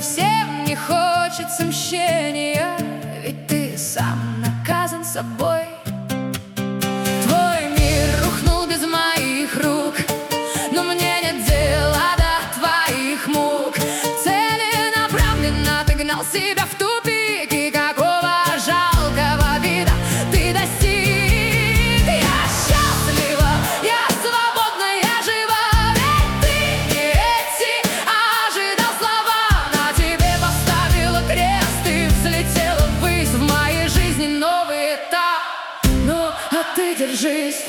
совсем не хочется мщения, ведь ты сам наказан собой. Твой мир рухнул без моих рук, но мне нет дела до твоих мук. Целенаправленно ты гнал себя в тупик, и какого жалкого вида ты достиг. Я счастлива, я свободна, я жива, ведь ты не эти ожидал слова. На тебе поставила крест, ты взлетела ввысь, в моей жизни новый этап. Ну, а ты держись.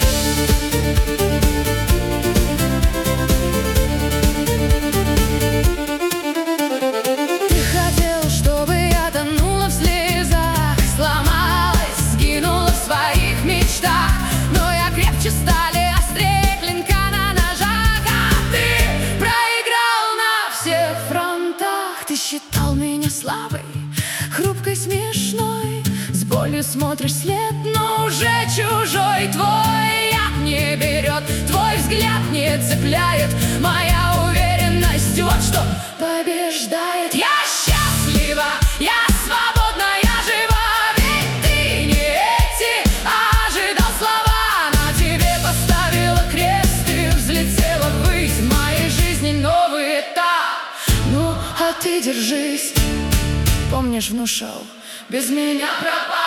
Ты считал меня слабой, хрупкой, смешной, с болью смотришь вслед, но уже чужой. Твой яд не берет, твой взгляд не цепляет, моя уверенность вот что побеждает. Я счастлива, я свободна, я жива, ведь ты не эти ожидал слова. На тебе поставила крест, ты взлетела ввысь, в моей жизни новый этап. Ну, а ты держись, помнишь, внушал, без меня пропал.